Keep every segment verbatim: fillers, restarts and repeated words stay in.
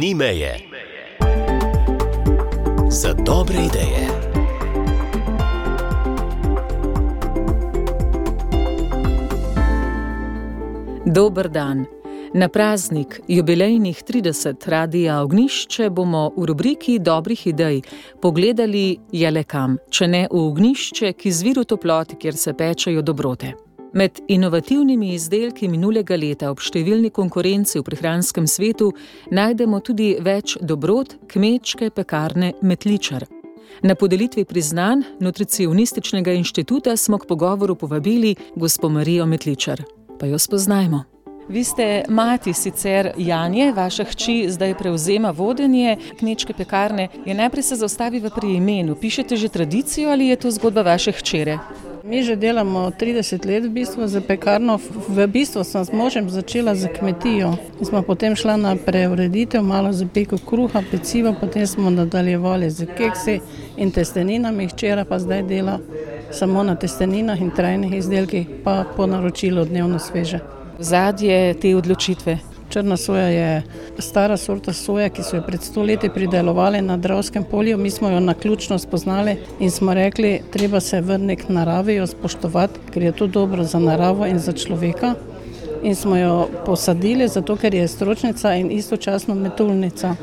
Ni meje. Za dobre ideje. Dober dan. Na praznik jubilejnih trideset Radia Ognjišče bomo v rubriki dobrih idej pogledali jale kam, če ne v ognjišče, ki zviri v toploti, kjer se pečejo dobrote. Med inovativnimi izdelki minulega leta ob številni konkurenci v prehranskem svetu najdemo tudi več dobrot kmečke pekarne Metličar. Na podelitvi priznanj Nutricionističnega inštituta smo k pogovoru povabili gospo Marijo Metličar. Pa jo spoznajmo. Vi ste mati sicer Janje, vaša hči zdaj prevzema vodenje kmečke pekarne. Je najprej se zaustaviva pri imenu. Pišete že tradicijo ali je to zgodba vaše hčere? Mi že delamo trideset let v bistvu za pekarno. V bistvu sem s možem začela za kmetijo. In smo potem šla na preureditev, malo za peko kruha, peciva, potem smo nadaljevali z keksi in testeninami. Hčera pa zdaj dela samo na testeninah in trajnih izdelkih, pa po naročilu dnevno sveže. Zadje te odločitve? Črna soja je stara sorta soje, ki so jo pred sto leti pridelovali na Dravskem polju. Mi smo jo naključno spoznali in smo rekli, treba se vrniti k naravi, jo spoštovati, ker je to dobro za naravo in za človeka. In smo jo posadili, zato ker je stročnica in istočasno metulnica.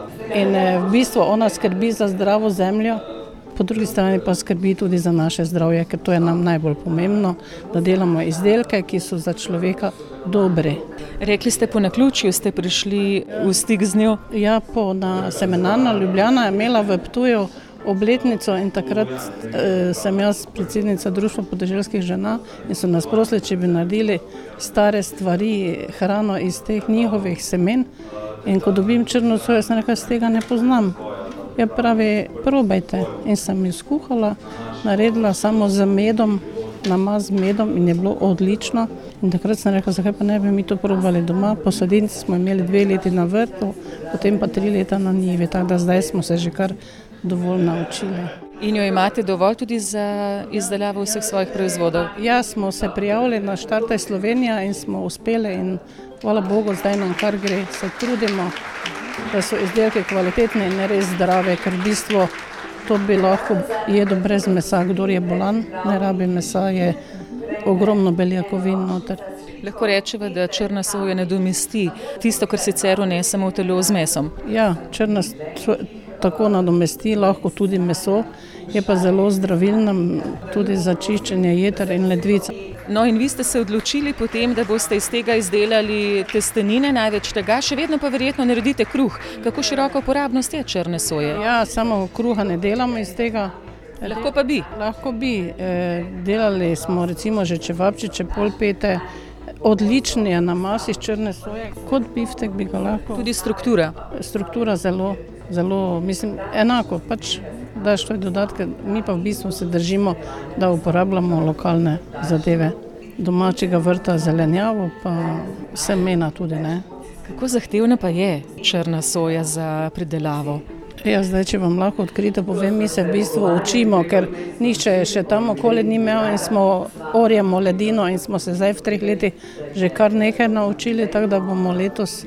In v bistvu ona skrbi za zdravo zemljo, po drugi strani pa skrbi tudi za naše zdravje, ker to je nam najbolj pomembno, da delamo izdelke, ki so za človeka dobri. Rekli ste, po naključju ste prišli v stik z njo? Ja, po na seminarna Ljubljana je imela v Ptuju obletnico in takrat eh, sem jaz predsednica Društva podeželskih žena in so nas prosili, če bi naredili stare stvari, hrano iz teh njihovih semen. In ko dobim črno sojo, sem rekla, z tega ne poznam. Ja, pravi, probajte. In sem jo skuhala, naredila samo z medom, namaz z medom in je bilo odlično. In takrat sem rekla, zakaj pa ne bi mi to probali doma. Posadnice smo imeli dve leti na vrtu, potem pa tri leta na njivi, tako da zdaj smo se že kar dovolj naučili. In jo imate dovolj tudi za izdelavo vseh svojih proizvodov? Ja, smo se prijavili na Štartaj Slovenija in smo uspeli in hvala Bogu, zdaj nam kar gre, se trudimo, da so izdelke kvalitetne in res zdrave, ker v bistvu to bi lahko jedel brez mesa. Kdor je bolan, ne rabi mesa, je ogromno beljakovin noter. Lahko rečeva, da črna soja nadomesti tisto, kar sicer vnesemo v telo z mesom? Ja, črna soja tako nadomesti, lahko tudi meso, je pa zelo zdravilna tudi za čiščenje jeter in ledvic. No in vi ste se odločili potem, da boste iz tega izdelali testenine, največ tega, še vedno pa verjetno naredite kruh. Kako široka uporabnost je črne soje? Ja, samo kruha ne delamo iz tega. Lahko pa bi? Lahko bi. E, delali smo recimo že čevapčiče, polpete, odlični je namaz iz črne soje, kot biftek bi ga lahko. Tudi struktura? Struktura zelo, zelo, mislim, enako, pač daš tvoje dodatke, mi pa v bistvu se držimo, da uporabljamo lokalne zadeve. Domačega vrta, zelenjavo, pa semena tudi, ne. Kako zahtevna pa je črna soja za pridelavo? Ja, zdaj, če vam lahko odkrito povem, mi se v bistvu učimo, ker nihče še tam okoli ni imel in smo orjemo ledino in smo se zdaj v treh letih že kar nekaj naučili, tako da bomo letos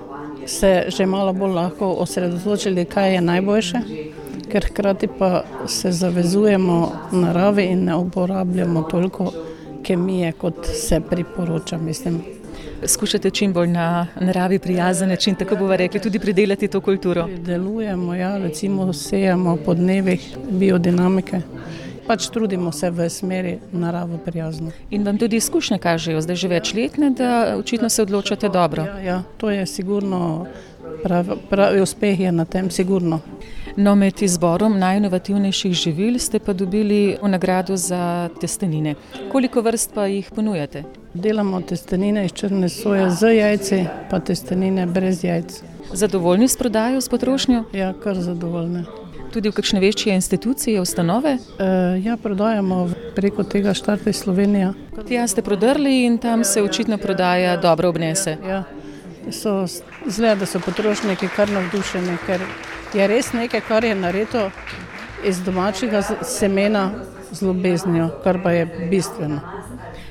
se že malo bolj lahko osredotočili, kaj je najboljše, ker hkrati pa se zavezujemo naravi in ne uporabljamo toliko kemije, kot se priporoča, mislim. Skušate čim bolj na naravi prijazen način, tako bova rekli, tudi pridelati to kulturo? Pridelujemo, ja, recimo sejamo po dnevih biodinamike. Pač trudimo se v smeri naravo prijazno. In vam tudi izkušnje kažejo, zdaj že večletne, da očitno se odločate dobro? Ja, ja, to je sigurno, pravi, pravi uspeh je na tem, sigurno. No, med izborom najinovativnejših živil ste pa dobili nagrado za testenine. Koliko vrst pa jih ponujate? Delamo testenine iz črne soje z jajci, pa testenine brez jajc. Zadovoljni s prodajo, s potrošnjo? Ja, kar zadovoljni. Tudi v kakšne večje institucije, ustanove? E, ja, prodajamo preko tega Štartaj Slovenija. Tja ste prodrli in tam se očitno prodaja dobro obnese. Ja, so, zgleda, da so potrošniki kar navdušeni, ker je res nekaj, kar je narejeno iz domačega semena z ljubeznijo, kar pa je bistveno.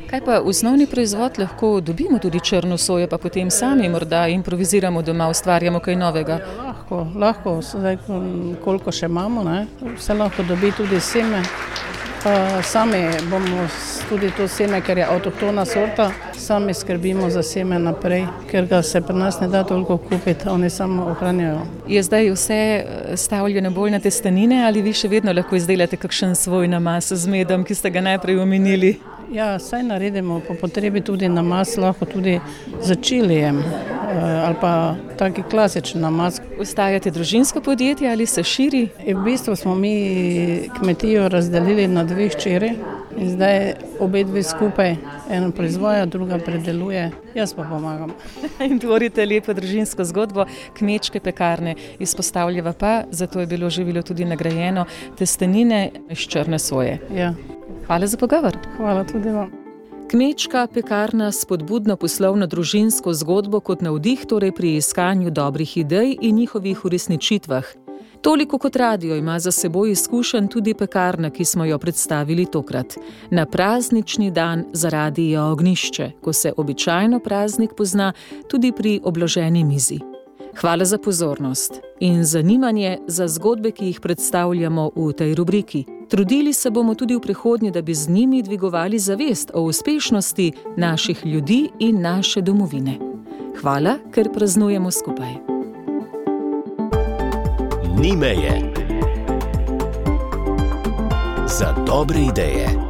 Kaj pa osnovni proizvod lahko dobimo tudi črno sojo, pa potem sami morda improviziramo doma, ustvarjamo kaj novega? Ja, lahko, lahko, zdaj, koliko še imamo, ne? Se lahko dobi tudi seme. Uh, sami bomo tudi to seme, ker je avtohtona sorta, sami skrbimo za seme naprej, ker ga se pri nas ne da toliko kupiti, oni samo ohranjajo. Je zdaj vse stavljeno bolj na testenine ali vi še vedno lahko izdelate kakšen svoj namaz z medom, ki ste ga najprej omenili? Ja, saj naredimo po potrebi tudi namaz, lahko tudi z čilijem ali pa taki klasičen namaz. Ostajate družinsko podjetje ali se širi? V bistvu smo mi kmetijo razdelili na dve hčeri in zdaj obe dve skupaj, eno proizvaja, druga predeluje, jaz pa pomagam. In tvorite lepo družinsko zgodbo, kmečke pekarne izpostavljava pa, zato je bilo živilo tudi nagrajeno, testenine iz črne soje. Ja. Hvala za pogovor. Hvala tudi vam. Kmečka pekarna s spodbudno poslovno družinsko zgodbo kot navdih torej pri iskanju dobrih idej in njihovih uresničitvah. Toliko kot radio ima za seboj izkušenj tudi pekarna, ki smo jo predstavili tokrat. Na praznični dan za Radio Ognjišče, ko se običajno praznik pozna tudi pri obloženi mizi. Hvala za pozornost in zanimanje za zgodbe, ki jih predstavljamo v tej rubriki. Trudili se bomo tudi v prihodnje, da bi z njimi dvigovali zavest o uspešnosti naših ljudi in naše domovine. Hvala, ker praznujemo skupaj. Ni meje. Za dobre ideje.